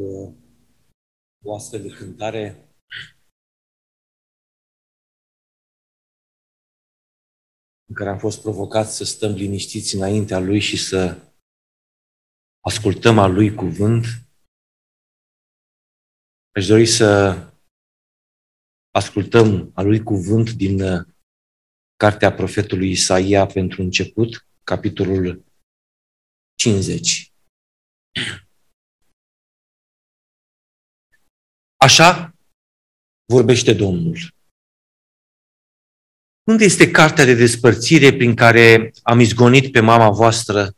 o astfel de cântare în care am fost provocați să stăm liniștiți înaintea Lui și să ascultăm al Lui cuvânt. Aș dori să ascultăm al Lui cuvânt din cartea profetului Isaia pentru început, capitolul 50. Așa vorbește Domnul. Unde este cartea de despărțire prin care am izgonit pe mama voastră?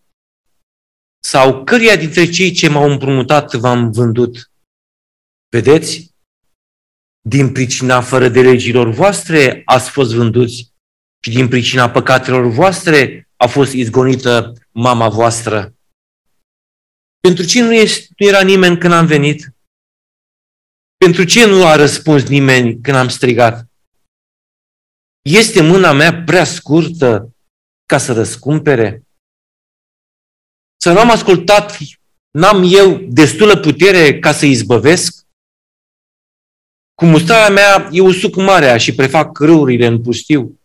Sau căreia dintre cei ce m-au împrumutat v-am vândut? Vedeți? Din pricina fără de legilor voastre ați fost vânduți și din pricina păcatelor voastre a fost izgonită mama voastră. Pentru ce nu era nimeni când am venit? Pentru ce nu a răspuns nimeni când am strigat? Este mâna mea prea scurtă ca să răscumpere? Să nu am ascultat, n-am eu destulă putere ca să izbăvesc? Cu mustrarea mea eu usuc marea și prefac râurile în pustiu.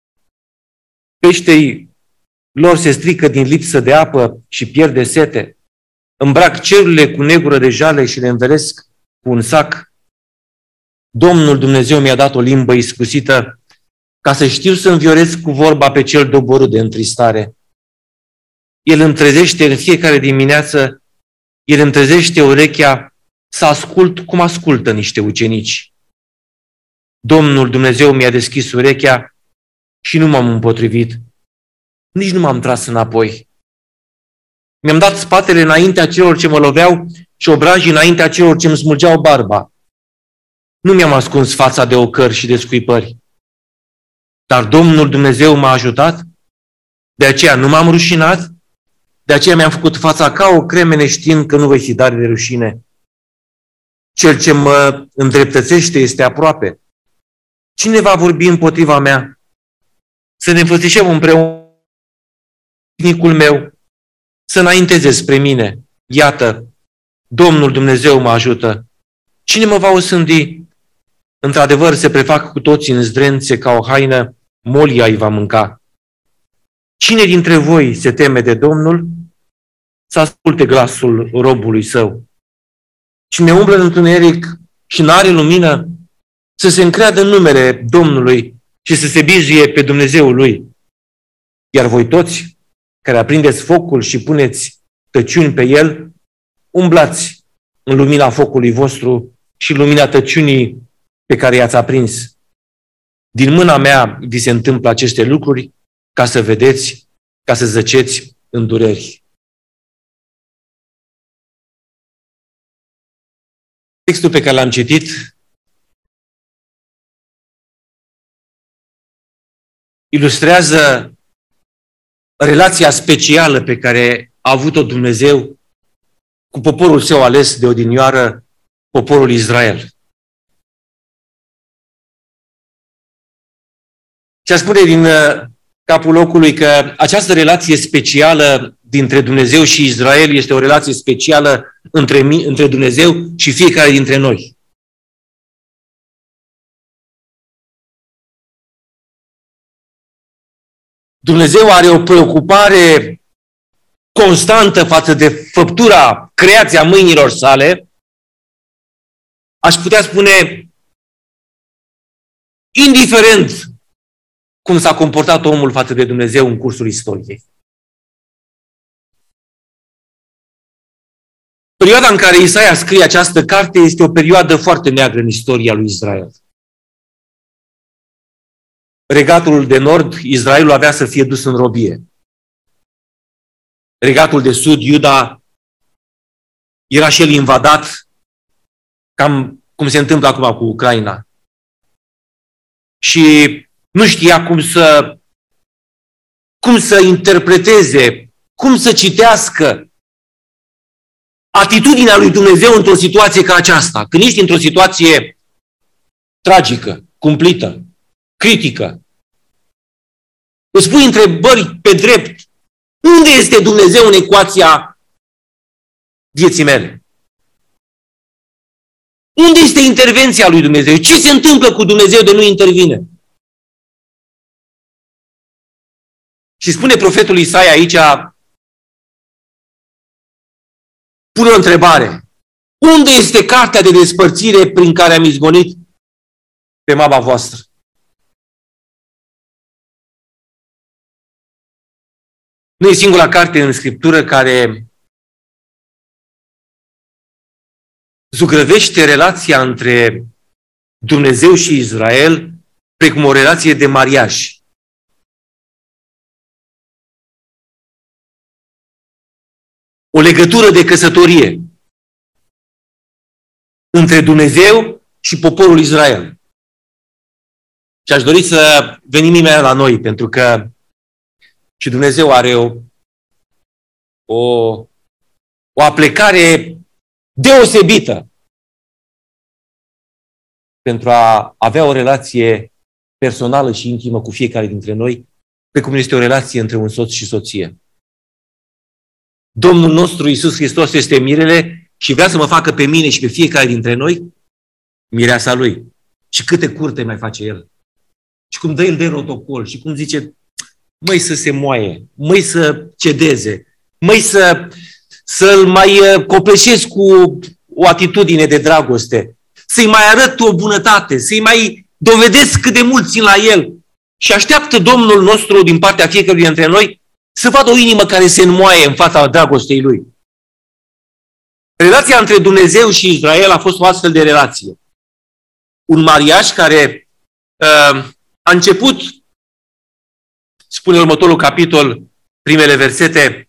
Peșterii lor se strică din lipsă de apă și pierde sete. Îmbrac cerurile cu negură de jale și le învelesc cu un sac. Domnul Dumnezeu mi-a dat o limbă iscusită ca să știu să înviorez cu vorba pe cel doborât de întristare. El îmi trezește în fiecare dimineață, el îmi trezește urechea să ascult cum ascultă niște ucenici. Domnul Dumnezeu mi-a deschis urechea și nu m-am împotrivit, nici nu m-am tras înapoi. Mi-am dat spatele înaintea celor ce mă loveau și obrajii înaintea celor ce îmi smulgeau barba. Nu mi-am ascuns fața de ocări și de scuipări. Dar Domnul Dumnezeu m-a ajutat, de aceea nu m-am rușinat, de aceea mi-am făcut fața ca o cremene știind că nu voi fi dar de rușine. Cel ce mă îndreptățește este aproape. Cine va vorbi împotriva mea? Să ne înfățișăm împreună nicul meu, să înainteze spre mine. Iată, Domnul Dumnezeu mă ajută. Cine mă va osândi? Într-adevăr, se prefac cu toții în zdrențe ca o haină, molia îi va mânca. Cine dintre voi se teme de Domnul? Să asculte glasul robului său. Cine umblă în întuneric și n-are lumină, să se încreadă în numele Domnului și să se bizuie pe Dumnezeul lui. Iar voi toți, care aprindeți focul și puneți tăciuni pe el, umblați în lumina focului vostru și lumina tăciunii pe care i-ați aprins. Din mâna mea vi se întâmplă aceste lucruri ca să vedeți, ca să zăceți în dureri. Textul pe care l-am citit ilustrează relația specială pe care a avut-o Dumnezeu cu poporul său ales de odinioară, poporul Israel. Și a spune din capul locului că această relație specială dintre Dumnezeu și Israel este o relație specială între Dumnezeu și fiecare dintre noi. Dumnezeu are o preocupare constantă față de făptura, creația mâinilor sale. Aș putea spune, indiferent cum s-a comportat omul față de Dumnezeu în cursul istoriei. Perioada în care Isaia scrie această carte este o perioadă foarte neagră în istoria lui Israel. Regatul de nord, Israelul avea să fie dus în robie. Regatul de sud, Iuda, era și el invadat, cam cum se întâmplă acum cu Ucraina. Și nu știa cum să interpreteze, cum să citească atitudinea lui Dumnezeu într-o situație ca aceasta. Când ești într-o situație tragică, cumplită, critică, îți pui întrebări pe drept. Unde este Dumnezeu în ecuația vieții mele? Unde este intervenția lui Dumnezeu? Ce se întâmplă cu Dumnezeu de nu intervine? Și spune profetul Isaia aici, pune o întrebare. Unde este cartea de despărțire prin care am izgonit pe mama voastră? Nu e singura carte în Scriptură care zugrăvește relația între Dumnezeu și Israel precum o relație de mariaj. O legătură de căsătorie între Dumnezeu și poporul Israel. Și aș dori să venim imediat la noi, pentru că și Dumnezeu are o aplecare deosebită pentru a avea o relație personală și intimă cu fiecare dintre noi, precum este o relație între un soț și soție. Domnul nostru Iisus Hristos este mirele și vrea să mă facă pe mine și pe fiecare dintre noi mireasa Lui. Și câte curte mai face El. Și cum dă El de rotocol și cum zice, măi să se moaie, măi să cedeze, măi să-L mai copleșesc cu o atitudine de dragoste, să-i mai arăt o bunătate, să-i mai dovedesc cât de mult țin la El. Și așteaptă Domnul nostru din partea fiecăruia dintre noi să vadă o inimă care se înmoaie în fața dragostei Lui. Relația între Dumnezeu și Israel a fost o astfel de relație. Un mariaj care a început, spune următorul capitol, primele versete,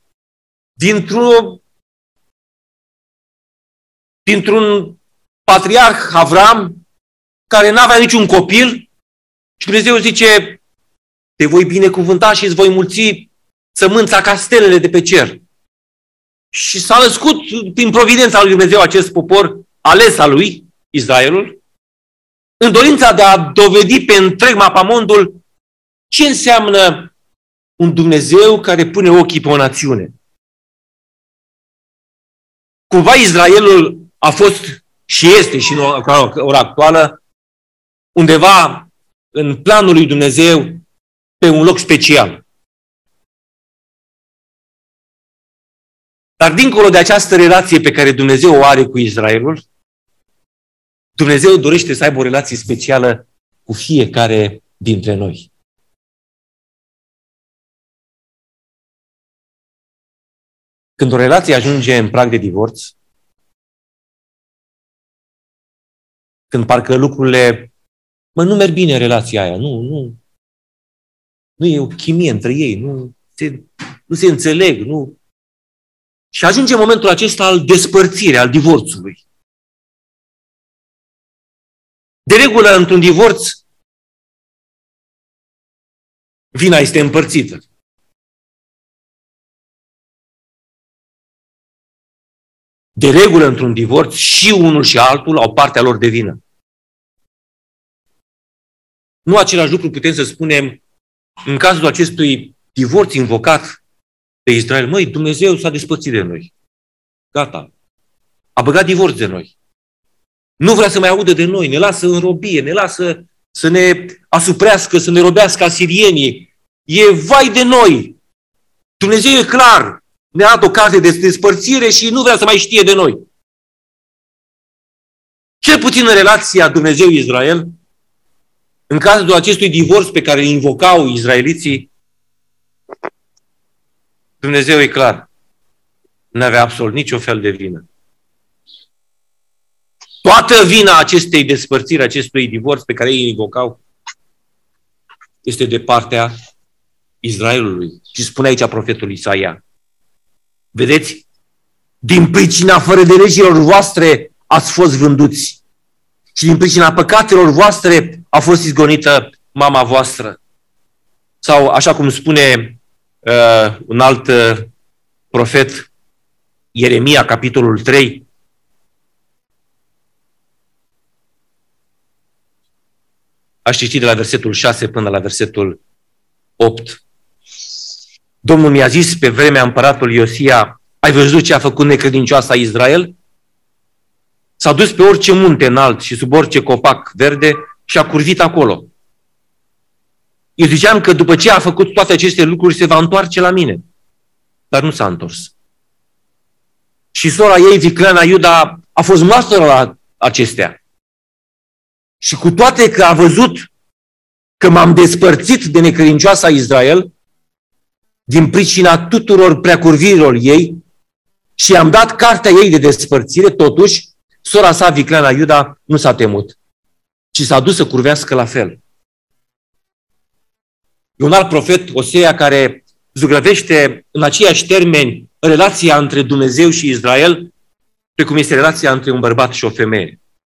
dintr-un patriarh Avram care n-avea niciun copil și Dumnezeu zice, te voi binecuvânta și îți voi mulți sămânța ca stelele de pe cer. Și s-a născut prin providența lui Dumnezeu acest popor ales al lui, Israelul, în dorința de a dovedi pe întreg mapamondul ce înseamnă un Dumnezeu care pune ochii pe o națiune. Cumva Israelul a fost și este și în ora actuală undeva în planul lui Dumnezeu pe un loc special. Dar dincolo de această relație pe care Dumnezeu o are cu Israelul, Dumnezeu dorește să aibă o relație specială cu fiecare dintre noi. Când o relație ajunge în prag de divorț, când parcă lucrurile, nu merg bine în relația aia, nu e o chimie între ei, nu se înțeleg, nu. Și ajunge momentul acesta al despărțirii, al divorțului. De regulă, într-un divorț, vina este împărțită. De regulă, într-un divorț, și unul și altul au partea lor de vină. Nu același lucru putem să spunem în cazul acestui divorț invocat de Israel. Măi, Dumnezeu s-a despărțit de noi. Gata. A băgat divorț de noi. Nu vrea să mai audă de noi. Ne lasă în robie, ne lasă să ne asuprească, să ne robească asirienii. E vai de noi. Dumnezeu e clar. Ne-a dat o carte de despărțire și nu vrea să mai știe de noi. Cel puțin în relația Dumnezeu-Israel, în cazul acestui divorț pe care îl invocau izraeliții, Dumnezeu e clar. Nu avea absolut nicio fel de vină. Toată vina acestei despărțiri, acestui divorț pe care ei invocau, este de partea Israelului. Și spune aici profetul Isaia. Vedeți? Din pricina fără de legilor voastre ați fost vânduți. Și din pricina păcatelor voastre a fost izgonită mama voastră. Sau, așa cum spune un alt profet, Ieremia, capitolul 3, aș citi de la versetul 6 până la versetul 8. Domnul mi-a zis pe vremea împăratului Iosia, ai văzut ce a făcut necredincioasa Israel? S-a dus pe orice munte înalt și sub orice copac verde și a curvit acolo. Eu ziceam că după ce a făcut toate aceste lucruri se va întoarce la mine. Dar nu s-a întors. Și sora ei, Vicleana Iuda, a fost martoră la acestea. Și cu toate că a văzut că m-am despărțit de necredincioasa Israel, din pricina tuturor preacurvirilor ei, și am dat cartea ei de despărțire, totuși, sora sa, Vicleana Iuda, nu s-a temut, ci s-a dus să curvească la fel. E un alt profet, Osea, care zugrăvește în aceiași termeni relația între Dumnezeu și Israel, precum este relația între un bărbat și o femeie.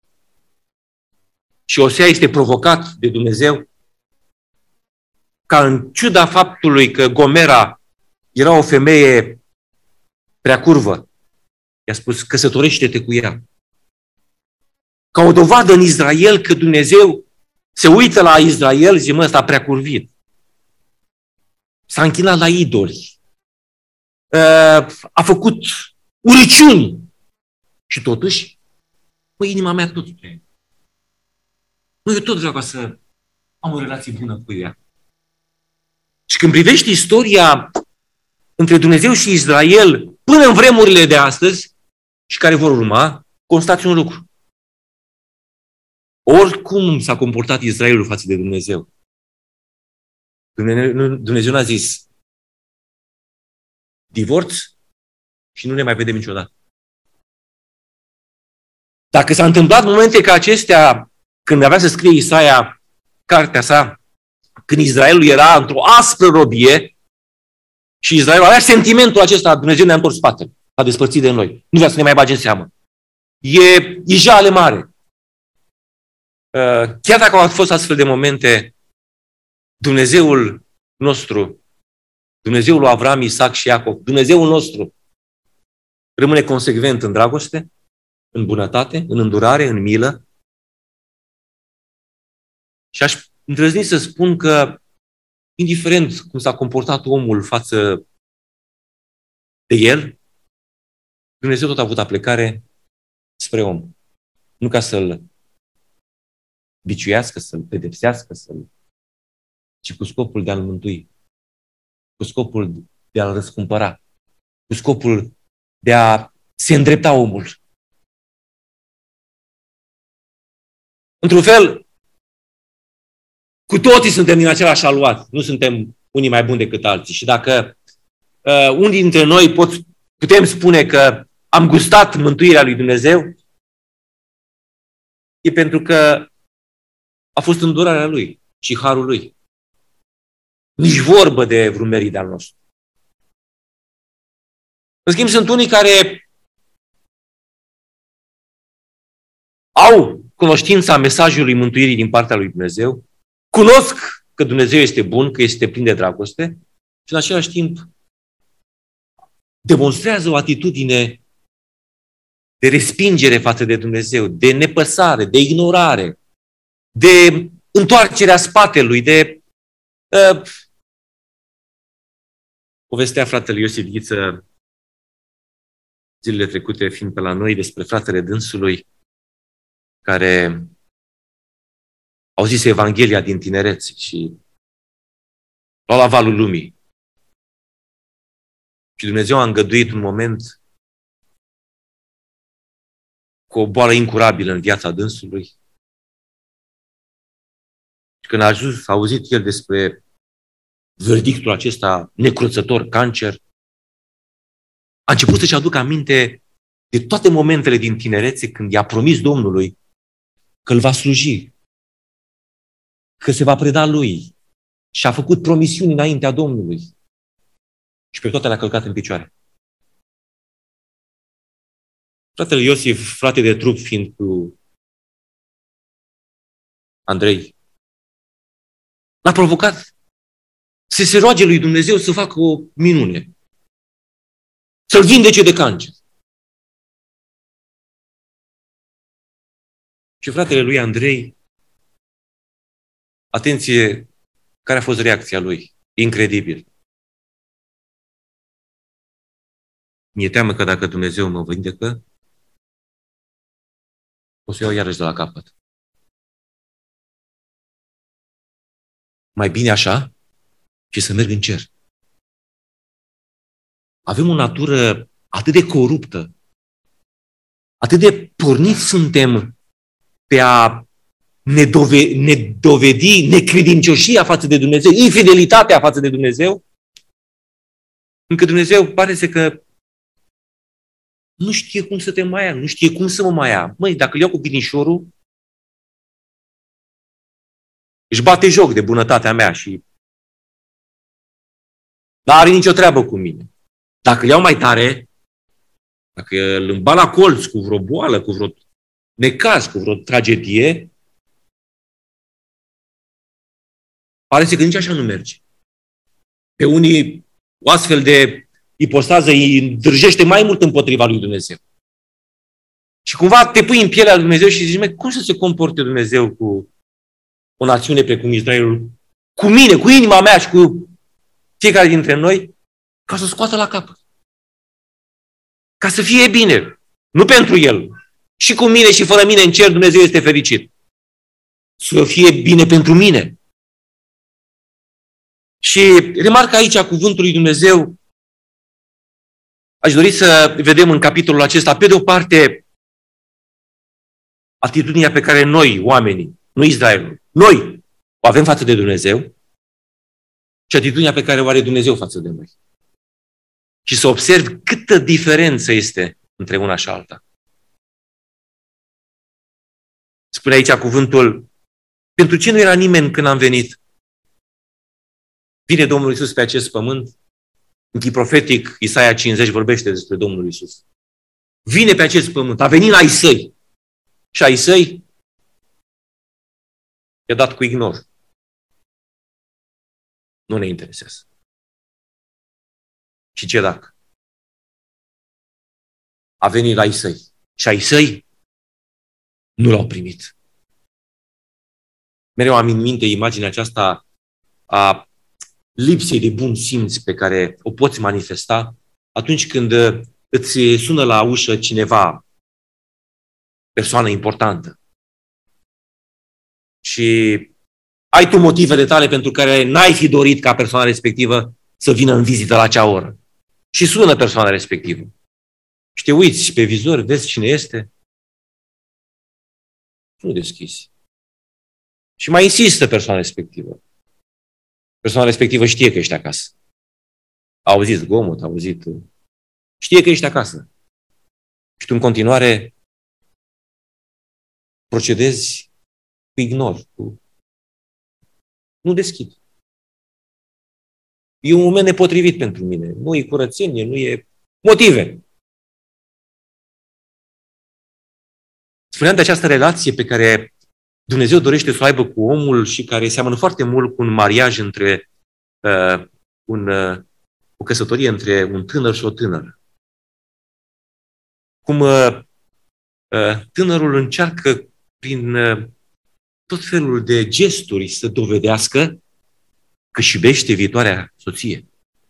Și Osea este provocat de Dumnezeu ca, în ciuda faptului că Gomera era o femeie prea curvă, i-a spus: căsătorește-te cu ea. Ca o dovadă în Israel că Dumnezeu se uită la Israel, zice: mă, ăsta prea curvit. S-a închinat la idoli. A făcut urăciuni. Și totuși, inima mea tot vrea. Eu tot vreau ca să am o relație bună cu ea. Și când privești istoria între Dumnezeu și Israel până în vremurile de astăzi și care vor urma, constați un lucru. Oricum s-a comportat Israelul față de Dumnezeu. Dumnezeu n-a zis divorț și nu ne mai vedem niciodată. Dacă s-a întâmplat momente ca acestea, când avea să scrie Isaia cartea sa, când Israelul era într-o aspră robie și Israelul avea sentimentul acesta: Dumnezeu ne-a întors spatele, a despărțit de noi, nu vrea să ne mai bage în seamă. E jale mare. Chiar dacă au fost astfel de momente, Dumnezeul nostru, Dumnezeul lui Avram, Isaac și Iacov, Dumnezeul nostru rămâne consecvent în dragoste, în bunătate, în îndurare, în milă. Și aș îndrăzni să spun că, indiferent cum s-a comportat omul față de el, Dumnezeu tot a avut aplecare spre om. Nu ca să-l biciuiască, să-l pedepsească, ci cu scopul de a-l mântui, cu scopul de a-l răscumpăra, cu scopul de a se îndrepta omul. Într-un fel, cu toții suntem din același aluat, nu suntem unii mai buni decât alții. Și dacă unii dintre noi putem spune că am gustat mântuirea lui Dumnezeu, e pentru că a fost îndurarea Lui și harul Lui. Nici vorbă de vreun merit de-al nostru. În schimb, sunt unii care au cunoștința mesajului mântuirii din partea lui Dumnezeu, cunosc că Dumnezeu este bun, că este plin de dragoste și în același timp demonstrează o atitudine de respingere față de Dumnezeu, de nepăsare, de ignorare, de întoarcerea spatelui, de povestea fratele Iosif Ghiță zilele trecute, fiind pe la noi, despre fratele dânsului care au zis Evanghelia din tinerețe și l-au la valul lumii. Și Dumnezeu a îngăduit un moment cu o boală incurabilă în viața dânsului. Și când a auzit el despre verdictul acesta necruțător, cancer, a început să-și aducă aminte de toate momentele din tinerețe când i-a promis Domnului că îl va sluji, că se va preda lui și a făcut promisiuni înaintea Domnului. Și pe toate le-a călcat în picioare. Fratele Iosif, frate de trup fiind cu Andrei, l-a provocat să se roage lui Dumnezeu să facă o minune. Să-l vindece de cancer. Și fratele lui Andrei, atenție, care a fost reacția lui? Incredibil. Mi-e teamă că dacă Dumnezeu mă vindecă, o să o iau iarăși de la capăt. Mai bine așa și să merg în cer. Avem o natură atât de coruptă, atât de porniți suntem pe a ne dovedi necredincioșia față de Dumnezeu, infidelitatea față de Dumnezeu, încă Dumnezeu pare că nu știe cum să te mai ia, nu știe cum să mă mai ia. Măi, dacă îl iau cu binișorul, își bate joc de bunătatea mea și nu are nicio treabă cu mine. Dacă îl iau mai tare, dacă îl îmbala la colț cu vreo boală, cu vreo necaz, cu vreo tragedie, pare că nici așa nu merge. Pe unii o astfel de ipostază îi îndrăjește mai mult împotriva lui Dumnezeu. Și cumva te pui în pielea lui Dumnezeu și zici, cum să se comporte Dumnezeu cu o națiune precum Israelul, cu mine, cu inima mea și cu fiecare dintre noi, ca să o scoată la capăt. Ca să fie bine. Nu pentru el. Și cu mine și fără mine în cer Dumnezeu este fericit. Să fie bine pentru mine. Și remarcă aici cuvântul lui Dumnezeu. Aș dori să vedem în capitolul acesta, pe de o parte, atitudinea pe care noi, oamenii, nu Israelul, noi o avem față de Dumnezeu și atitudinea pe care o are Dumnezeu față de noi. Și să observi câtă diferență este între una și alta. Spune aici cuvântul, pentru ce nu era nimeni când am venit? Vine Domnul Iisus pe acest pământ. În chip profetic, Isaia 50 vorbește despre Domnul Iisus. Vine pe acest pământ, a venit la ai săi. Și ai săi i-a dat cu ignor. Nu ne interesează. Și ce dacă? A venit la ai săi. Și ai săi nu l-au primit. Mereu am în minte imaginea aceasta a lipsei de bun simț pe care o poți manifesta atunci când îți sună la ușă cineva, persoană importantă. Și ai tu motivele tale pentru care n-ai fi dorit ca persoana respectivă să vină în vizită la acea oră. Și sună persoana respectivă. Și te uiți pe vizor, vezi cine este. Nu deschizi. Și mai insistă persoana respectivă. Persoana respectivă știe că ești acasă. A auzit zgomot, a auzit... Știe că ești acasă. Și tu în continuare procedezi cu ignor. Nu deschid. E un moment nepotrivit pentru mine. Nu e curățenie, nu e motive. Spuneam de această relație pe care Dumnezeu dorește să o aibă cu omul și care seamănă foarte mult cu un mariaj între o căsătorie între un tânăr și o tânără. Cum tânărul încearcă prin tot felul de gesturi să dovedească că își iubește viitoarea soție.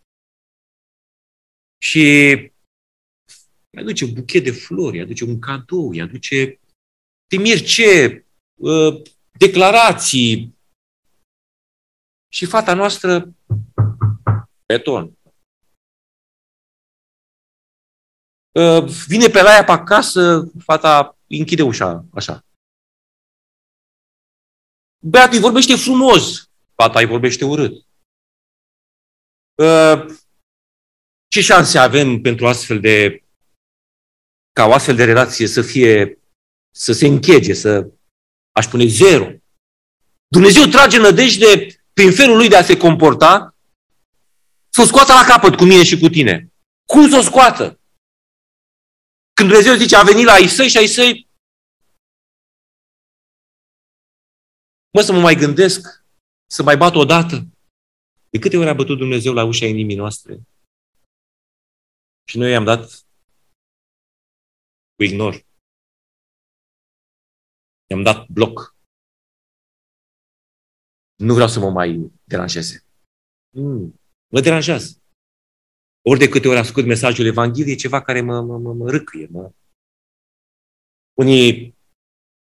Și îi aduce un buchet de flori, îi aduce un cadou, îi aduce te miri ce, declarații. Și fata noastră, beton. Vine pe la ea pe acasă, fata închide ușa, așa. Băiatul îi vorbește frumos, fata îi vorbește urât. Ce șanse avem pentru ca o astfel de relație să se închege, aș spune, zero. Dumnezeu trage nădejde prin felul lui de a se comporta să o scoată la capăt cu mine și cu tine. Cum să o scoată? Când Dumnezeu zice, a venit la ai săi și ai săi, să mă mai gândesc, să mai bat o dată. De câte ori a bătut Dumnezeu la ușa inimii noastre? Și noi i-am dat cu ignor. I-am dat bloc. Nu vreau să mă mai deranjeze. Mă deranjează. Ori de câte ori ascult mesajul Evangheliei, e ceva care mă râcâie. Unii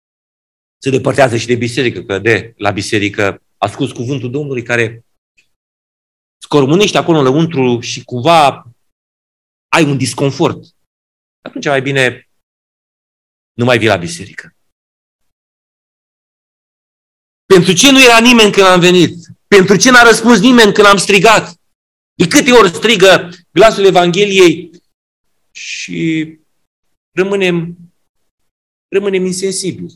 se depărtează și de biserică, că la biserică asculți cuvântul Domnului care scormonește acolo în lăuntru și cumva ai un disconfort. Atunci mai bine nu mai vii la biserică. Pentru ce nu era nimeni când am venit? Pentru ce n-a răspuns nimeni când am strigat? De câte ori strigă glasul Evangheliei și rămânem insensibili.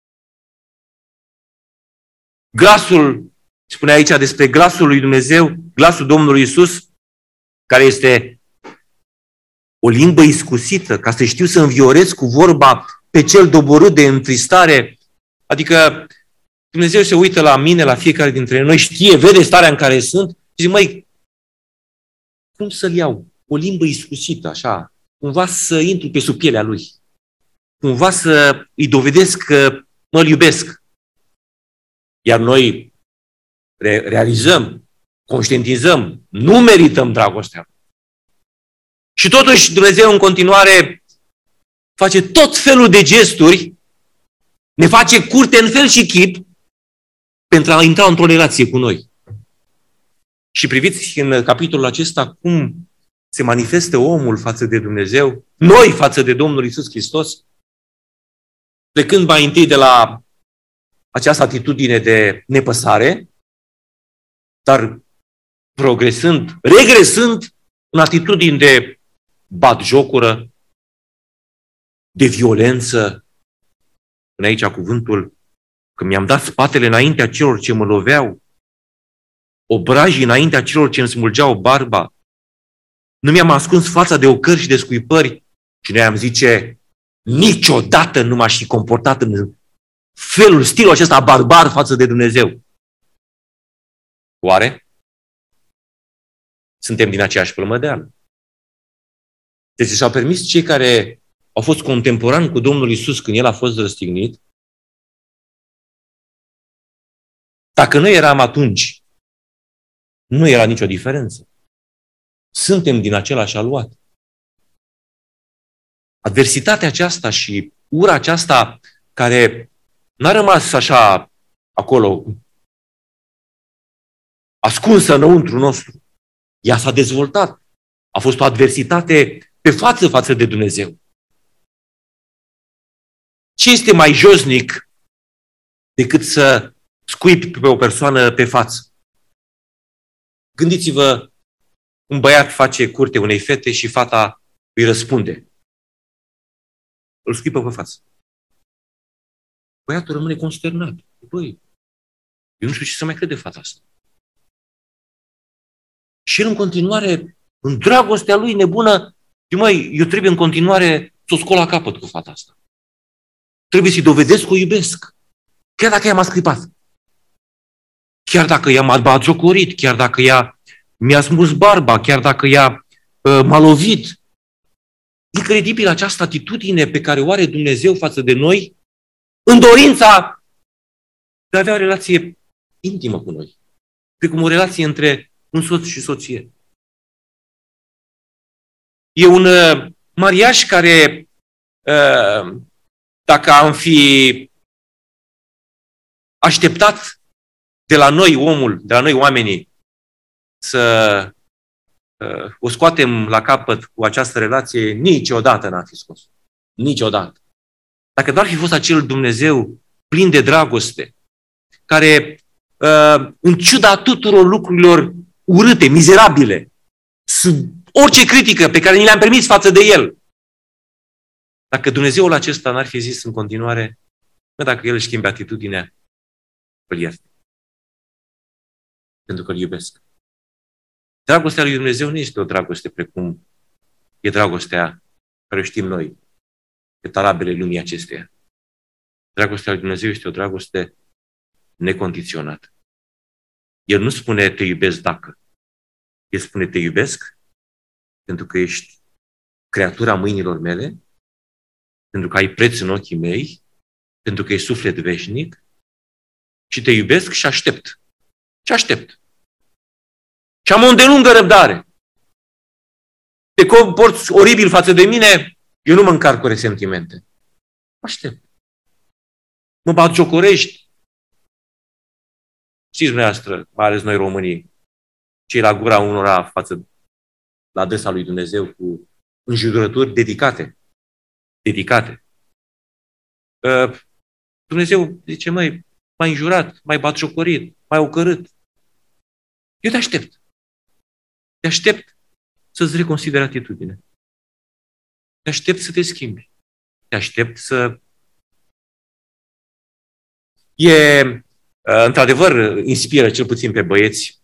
Glasul, spune aici despre glasul lui Dumnezeu, glasul Domnului Iisus, care este o limbă iscusită, ca să știu să înviorez cu vorba pe cel doborât de întristare. Adică Dumnezeu se uită la mine, la fiecare dintre noi, știe, vede starea în care sunt și zice, măi, cum să-l iau? O limbă iscusită, așa, cumva să intru pe sub pielea lui. Cumva să îi dovedesc că mă-l iubesc. Iar noi realizăm, conștientizăm, nu merităm dragostea. Și totuși Dumnezeu în continuare face tot felul de gesturi, ne face curte în fel și chip pentru a intra într-o relație cu noi. Și priviți în capitolul acesta cum se manifestă omul față de Dumnezeu, noi față de Domnul Iisus Hristos, plecând mai întâi de la această atitudine de nepăsare, dar regresând în atitudini de batjocură, de violență. În aici cuvântul, că mi-am dat spatele înaintea celor ce mă loveau, obrajii înaintea celor ce îmi smulgeau barba, nu mi-am ascuns fața de ocări și de scuipări, și noi am zice, niciodată nu m-aș fi comportat în stilul acesta barbar față de Dumnezeu. Oare? Suntem din aceeași plămădeală. Deci și-au permis cei care au fost contemporani cu Domnul Iisus când El a fost răstignit. Dacă noi eram atunci, nu era nicio diferență. Suntem din același aluat. Adversitatea aceasta și ura aceasta care n-a rămas așa acolo, ascunsă înăuntru nostru. Ea s-a dezvoltat. A fost o adversitate pe față de Dumnezeu. Ce este mai josnic decât să scuipi pe o persoană pe față? Gândiți-vă, un băiat face curte unei fete și fata îi răspunde. Îl scuipă pe față. Băiatul rămâne consternat. Băi, eu nu știu ce să mai crede fata asta. Și el în continuare, în dragostea lui nebună, eu trebuie în continuare să o scol la capăt cu fata asta. Trebuie să-i dovedesc că o iubesc. Chiar dacă ea m-a scuipat. Chiar dacă ea m-a batjocorit, chiar dacă ea mi-a smuls barba, chiar dacă ea m-a lovit. Incredibil această atitudine pe care o are Dumnezeu față de noi în dorința de a avea o relație intimă cu noi. Precum o relație între un soț și soție. E un mariaj care, dacă am fi așteptat de la noi de la noi oamenii, să o scoatem la capăt cu această relație, niciodată n-ar fi scos. Niciodată. Dacă doar fi fost acel Dumnezeu plin de dragoste, care, în ciuda tuturor lucrurilor urâte, mizerabile, orice critică pe care ni le-am permis față de El, dacă Dumnezeul acesta n-ar fi zis în continuare, dacă El își schimbe atitudinea, îl ierte. Pentru că îl iubesc. Dragostea lui Dumnezeu nu este o dragoste precum e dragostea care o știm noi, pe tarabele lumii acesteia. Dragostea lui Dumnezeu este o dragoste necondiționată. El nu spune te iubesc dacă. El spune te iubesc pentru că ești creatura mâinilor mele, pentru că ai preț în ochii mei, pentru că ești suflet veșnic și te iubesc și aștept. Ce aștept? Și am o îndelungă răbdare. Te comporți oribil față de mine, eu nu mă încarc cu resentimente. Aștept. Mă batjocorești. Știți dumneavoastră, mai ales noi românii, cei la gura unora față la adresa lui Dumnezeu cu înjurături dedicate. Dedicate. Dumnezeu zice, măi, m-ai înjurat, m-ai batjocorit, m-ai ocărât. Eu te aștept. Te aștept să-ți reconsideri atitudine. Te aștept să te schimbi. Te aștept să... Într-adevăr, inspiră cel puțin pe băieți,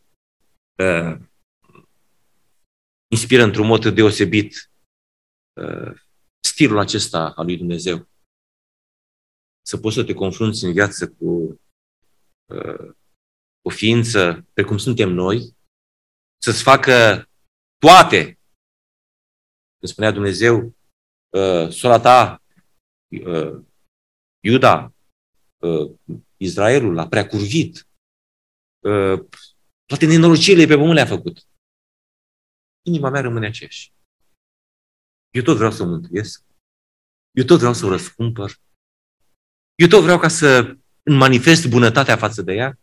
inspiră într-un mod deosebit stilul acesta al lui Dumnezeu. Să poți să te confrunți în viață cu o ființă precum suntem noi, să-ți facă toate. Când spunea Dumnezeu, sora ta, Iuda, Israelul, l-a prea curvit. Toate nenorocirile pe pământ le-a făcut. Inima mea rămâne aceeași. Eu tot vreau să o mântuiesc. Eu tot vreau să o răscumpăr. Eu tot vreau ca să îmi manifest bunătatea față de ea.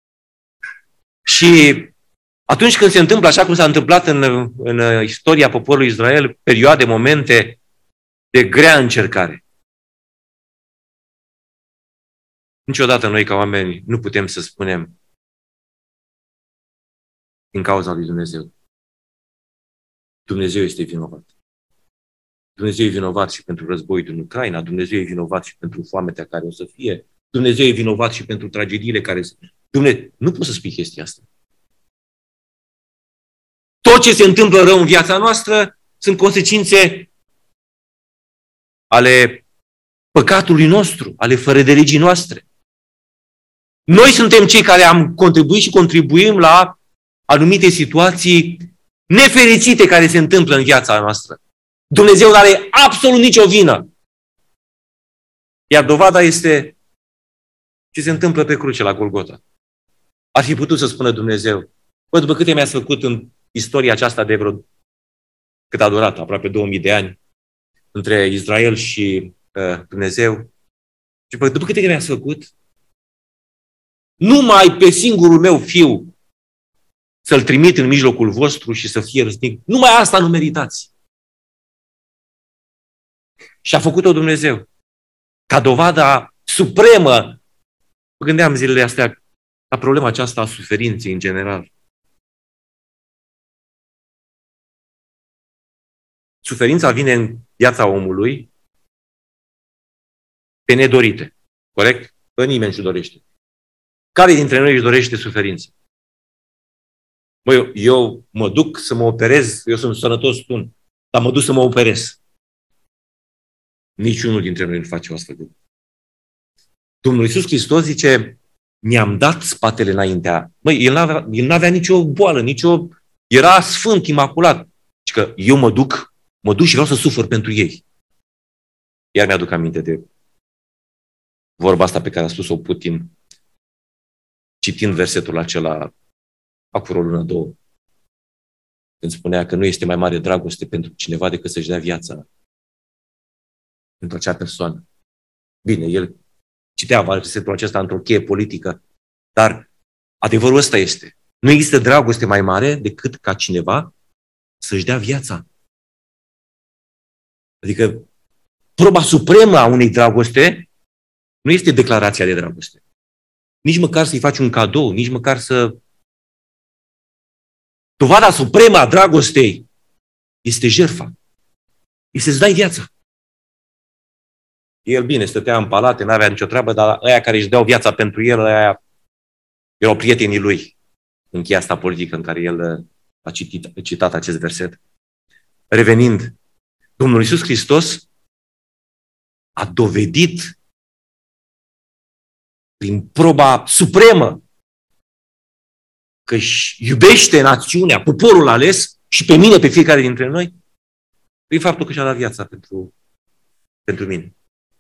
Și atunci când se întâmplă așa cum s-a întâmplat în istoria poporului Israel, perioade, momente de grea încercare. Niciodată noi ca oameni nu putem să spunem din cauza lui Dumnezeu. Dumnezeu este vinovat. Dumnezeu e vinovat și pentru războiul din Ucraina, Dumnezeu e vinovat și pentru foametea care o să fie, Dumnezeu e vinovat și pentru tragediile care... Nu poți să spui chestia asta. Tot ce se întâmplă rău în viața noastră sunt consecințe ale păcatului nostru, ale fără de legii noastre. Noi suntem cei care am contribuit și contribuim la anumite situații nefericite care se întâmplă în viața noastră. Dumnezeu nu are absolut nicio vină. Iar dovada este ce se întâmplă pe cruce la Golgota. Ar fi putut să spună Dumnezeu, bă, după câte mi-ați făcut în istoria aceasta de vreo cât a durat, aproape 2000 de ani, între Israel și Dumnezeu, și bă, după câte mi-ați făcut, numai pe singurul meu fiu să-l trimit în mijlocul vostru și să fie răstignit. Numai asta nu meritați. Și a făcut-o Dumnezeu. Ca dovada supremă. Mă gândeam zilele astea la problema aceasta a suferinței în general. Suferința vine în viața omului pe nedorite. Corect? Că nimeni nu-și dorește. Care dintre noi își dorește suferință? Băi, eu mă duc să mă operez, eu sunt sănătos spun, dar mă duc să mă operez. Niciunul dintre noi nu face o astfel de lucru. Domnul Iisus Hristos zice, mi-am dat spatele înaintea. Băi, el n-avea nicio boală, era sfânt, imaculat. Și că eu mă duc și vreau să sufăr pentru ei. Iar mi-aduc aminte de vorba asta pe care a spus-o Putin, citind versetul acela, acum o lună, două, când spunea că nu este mai mare dragoste pentru cineva decât să-și dea viața pentru acea persoană. Bine, el citea versetul acesta într-o cheie politică, dar adevărul ăsta este. Nu există dragoste mai mare decât ca cineva să-și dea viața. Adică proba supremă a unei dragoste nu este declarația de dragoste. Nici măcar să-i faci un cadou, nici măcar să... Dovada supremă a dragostei este jertfa. Este să-ți dai viața. El, bine, stătea în palate, n-avea nicio treabă, dar ăia care își dau viața pentru el, ăia erau prietenii lui. În cheia asta politică în care el a citat acest verset. Revenind, Domnul Iisus Hristos a dovedit prin proba supremă că își iubește națiunea, poporul ales și pe mine, pe fiecare dintre noi, prin faptul că și-a dat viața pentru mine.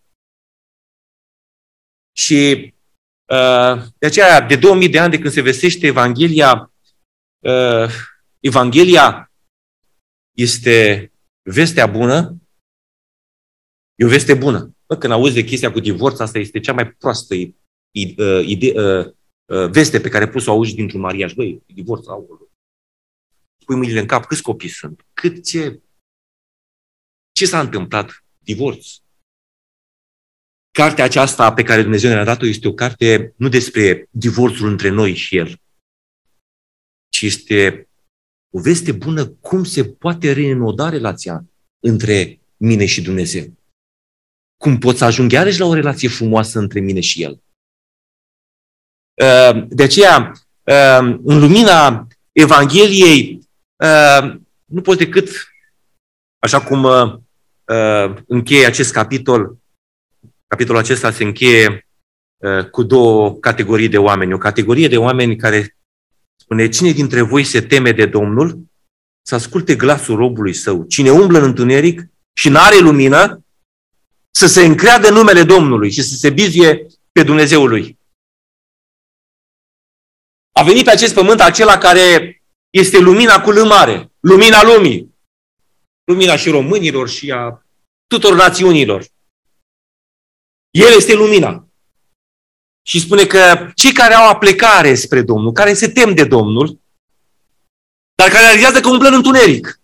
Și de aceea, de 2000 de ani de când se vestește Evanghelia, Evanghelia este vestea bună, e o veste bună. Când auzi de chestia cu divorț, asta este cea mai proastă veste pe care poți să o auzi dintr-un mariaj. Băi, divorț, aoleu. Pui mâinile în cap, câți copii sunt? Ce s-a întâmplat? Divorț. Cartea aceasta pe care Dumnezeu ne-a dat-o este o carte nu despre divorțul între noi și El, ci este o veste bună cum se poate reînnoda relația între mine și Dumnezeu. Cum pot să ajung iarăși la o relație frumoasă între mine și El. De aceea, în lumina Evangheliei, nu poți decât, așa cum încheie acest capitolul acesta se încheie cu două categorii de oameni. O categorie de oameni care spune: cine dintre voi se teme de Domnul, să asculte glasul robului său. Cine umblă în întuneric și n-are lumină, să se încreadă în numele Domnului și să se bizuie pe Dumnezeul lui. A venit pe acest pământ acela care este lumina cu L mare, lumina lumii, lumina și românilor și a tuturor națiunilor. El este lumina. Și spune că cei care au aplecare spre Domnul, care se tem de Domnul, dar care realizează că umblă în întuneric,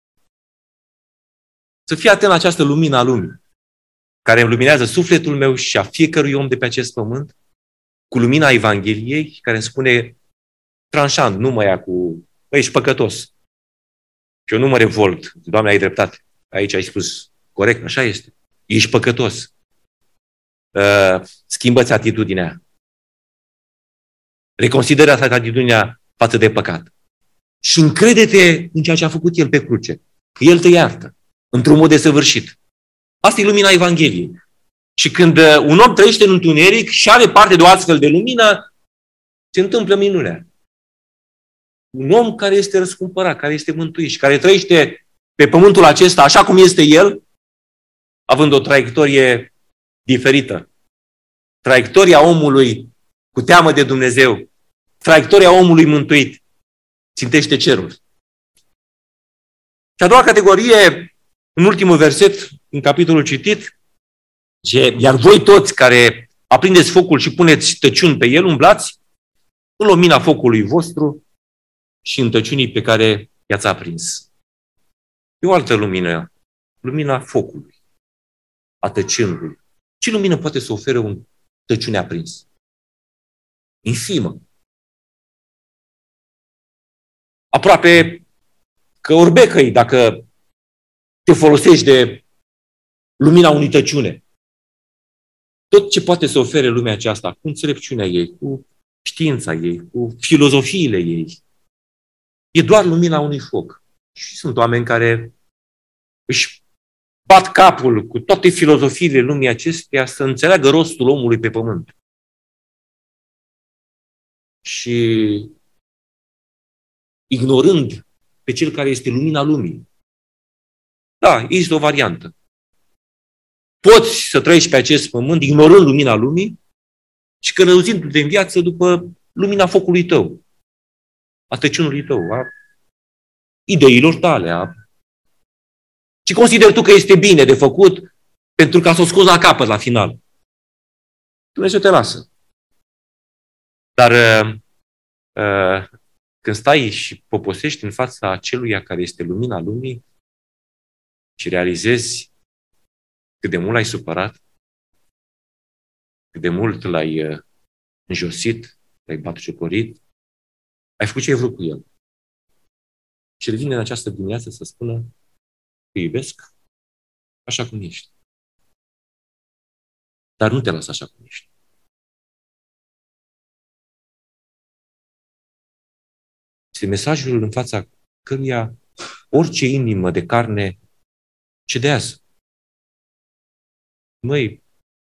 să fie atent la această lumină a lumii, care îmi luminează sufletul meu și a fiecărui om de pe acest pământ, cu lumina Evangheliei, care îmi spune tranșant, nu mă ia cu: băi, ești păcătos. Și eu nu mă revolt. Doamne, ai dreptate. Aici ai spus corect, așa este. Ești păcătos. Schimbă-ți atitudinea. Reconsideră-ți atitudinea față de păcat. Și încrede-te în ceea ce a făcut El pe cruce. Că El te iartă într-un mod desăvârșit. Asta e lumina Evangheliei. Și când un om trăiește în întuneric și are parte de o astfel de lumină, se întâmplă minunea. Un om care este răscumpărat, care este mântuit și care trăiește pe pământul acesta așa cum este el, având o traiectorie diferită. Traiectoria omului cu teamă de Dumnezeu, traiectoria omului mântuit, țintește cerul. Și a doua categorie, în ultimul verset, în capitolul citit, iar voi toți care aprindeți focul și puneți tăciuni pe el, umblați în lumina focului vostru și în tăciunii pe care i-ați aprins. E o altă lumină, lumina focului, a tăciunului. Ce lumină poate să ofere un tăciune aprins? Infimă. Aproape că orbecăi dacă te folosești de lumina unui tăciune. Tot ce poate să ofere lumea aceasta, cu înțelepciunea ei, cu știința ei, cu filozofiile ei, e doar lumina unui foc. Și sunt oameni care își bat capul cu toate filozofiile lumii acesteia să înțeleagă rostul omului pe pământ. Și ignorând pe cel care este lumina lumii. Da, este o variantă. Poți să trăiești pe acest pământ ignorând lumina lumii și călăuzindu-te în viață după lumina focului tău, a tăciunului tău, a ideilor tale, ce consideri tu că este bine de făcut pentru ca să o scoți la capăt la final. Dumnezeu te lasă. Dar când stai și poposești în fața aceluia care este lumina lumii și realizezi cât de mult l-ai supărat, cât de mult l-ai înjosit, l-ai batjocorit, ai făcut ce ai vrut cu el. Și el vine în această dimineață să spună: te iubesc așa cum ești. Dar nu te las așa cum ești. Este mesajul în fața căruia orice inimă de carne cedează. Măi,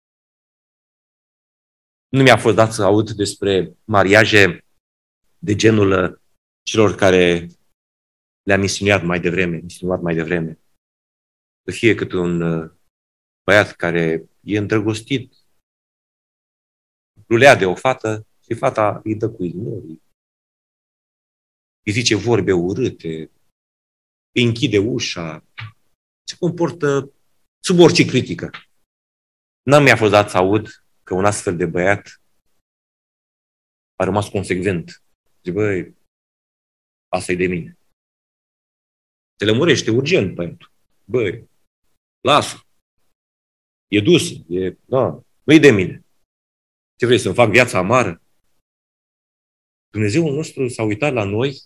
nu mi-a fost dat să aud despre mariaje de genul celor care le-am insinuat mai devreme. Să fie cât un băiat care e îndrăgostit, rulea de o fată și fata îi dă cu ignorii, îi zice vorbe urâte, îi închide ușa, se comportă sub orice critică. N-am mi-a fost dat să aud că un astfel de băiat a rămas consecvent. Zic, băi, asta e de mine. Se lămurește urgent băiatul. Băi, lasă. E dus. Nu e de mine. Ce vrei, să-mi fac viața amară? Dumnezeul nostru s-a uitat la noi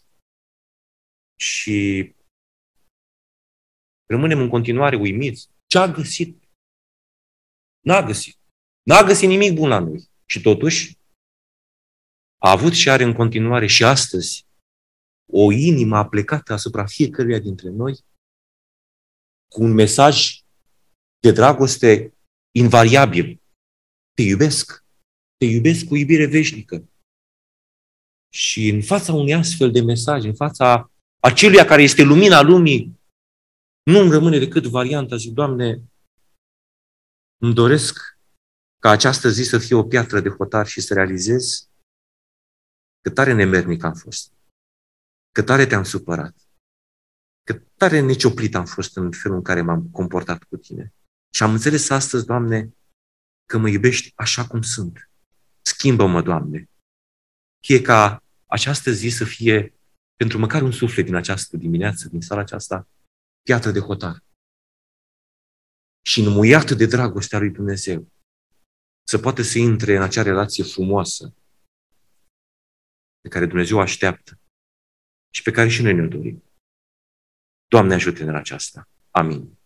și rămânem în continuare uimiți. Ce a găsit? N-a găsit. N-a găsit nimic bun la noi. Și totuși a avut și are în continuare și astăzi o inimă aplecată asupra fiecăruia dintre noi cu un mesaj de dragoste invariabil. Te iubesc. Te iubesc cu iubire veșnică. Și în fața unui astfel de mesaj, în fața aceluia care este lumina lumii, nu îmi rămâne decât varianta, zic, Doamne, îmi doresc ca această zi să fie o piatră de hotar și să realizez cât tare nemernic am fost, cât tare te-am supărat, cât tare necioplit am fost în felul în care m-am comportat cu tine. Și am înțeles astăzi, Doamne, că mă iubești așa cum sunt. Schimbă-mă, Doamne. Fie ca această zi să fie, pentru măcar un suflet din această dimineață, din sala aceasta, piatră de hotar. Și înmuiată de dragostea lui Dumnezeu, să poată să intre în acea relație frumoasă pe care Dumnezeu o așteaptă și pe care și noi ne-o dorim. Doamne, ajută-ne în aceasta. Amin.